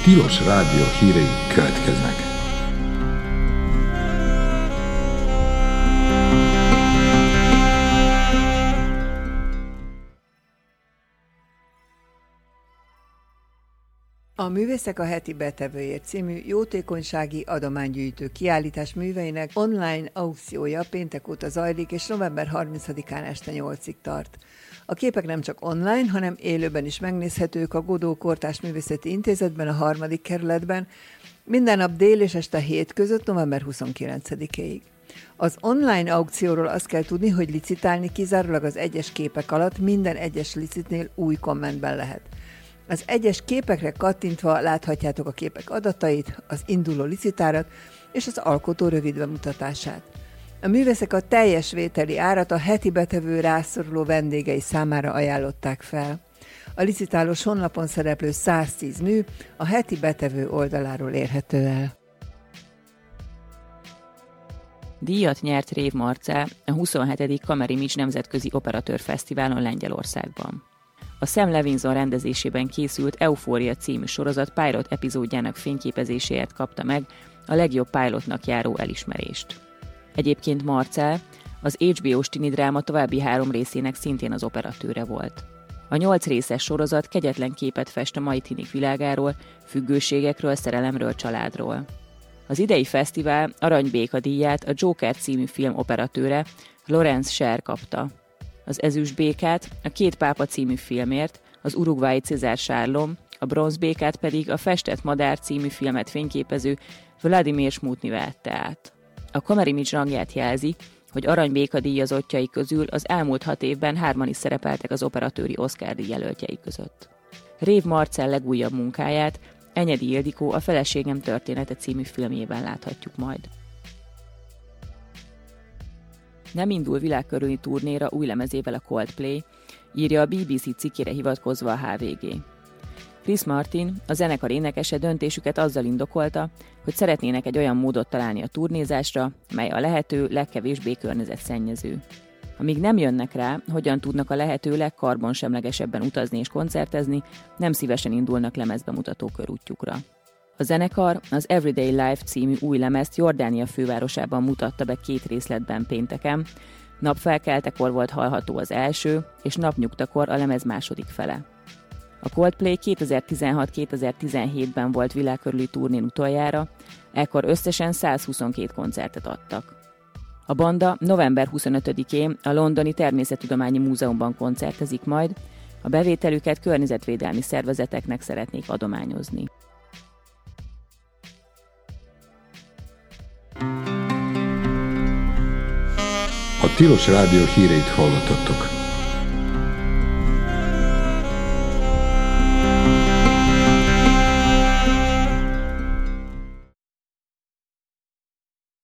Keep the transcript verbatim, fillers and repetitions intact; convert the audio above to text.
Tilos Rádió hírei következnek. A Művészek a heti betevőért című jótékonysági adománygyűjtő kiállítás műveinek online aukciója péntek óta zajlik, és november harmincadikán este nyolcig tart. A képek nem csak online, hanem élőben is megnézhetők a Godó Kortárs Művészeti Intézetben, a harmadik kerületben, minden nap dél és este hét között november huszonkilencedikéig. Az online aukcióról azt kell tudni, hogy licitálni kizárólag az egyes képek alatt minden egyes licitnél új kommentben lehet. Az egyes képekre kattintva láthatjátok a képek adatait, az induló licitárat és az alkotó rövid bemutatását. A művészek a teljes vételi árat a heti betevő rászoruló vendégei számára ajánlották fel. A licitálós honlapon szereplő száztíz mű a heti betevő oldaláról érhető el. Díjat nyert Rév Marcell a huszonhetedik Kamerimics Nemzetközi Operatőr Fesztiválon Lengyelországban. A Sam Levinson rendezésében készült Eufória című sorozat pilot epizódjának fényképezéséért kapta meg a legjobb pilotnak járó elismerést. Egyébként Marcell az há bé ó-s tini dráma további három részének szintén az operatőre volt. A nyolc részes sorozat kegyetlen képet fest a mai tinik világáról, függőségekről, szerelemről, családról. Az idei fesztivál Aranybéka díját a Joker című film operatőre, Lawrence Sher kapta. Az ezüstbékát a Két pápa című filmért az uruguayi César Sárlom, a bronzbékát pedig a Festett madár című filmet fényképező Vladimir Smutny vette át. A Kamerimics rangját jelzi, hogy Aranybéka díjazottjai közül az elmúlt hat évben hárman is szerepeltek az operatőri Oscar-díj jelöltjei között. Rév Marcell legújabb munkáját Enyedi Ildikó a Feleségem története című filmjében láthatjuk majd. Nem indul világkörüli turnéra új lemezével a Coldplay, írja a bé bé cé cikkére hivatkozva a há vé gé. Chris Martin, a zenekar énekese döntésüket azzal indokolta, hogy szeretnének egy olyan módot találni a turnézásra, mely a lehető legkevésbé környezetszennyező. Amíg nem jönnek rá, hogyan tudnak a lehető legkarbonsemlegesebben utazni és koncertezni, nem szívesen indulnak lemezbemutató körútjukra. A zenekar az Everyday Life című új lemezt Jordánia fővárosában mutatta be két részletben pénteken, napfelkeltekor volt hallható az első, és napnyugtakor a lemez második fele. A Coldplay kétezer-tizenhat kétezer-tizenhétben volt világkörüli turnén utoljára, ekkor összesen százhuszonkettő koncertet adtak. A banda november huszonötödikén a Londoni Természettudományi Múzeumban koncertezik majd, a bevételüket környezetvédelmi szervezeteknek szeretnék adományozni. A Tilos Rádió híreit hallottattok.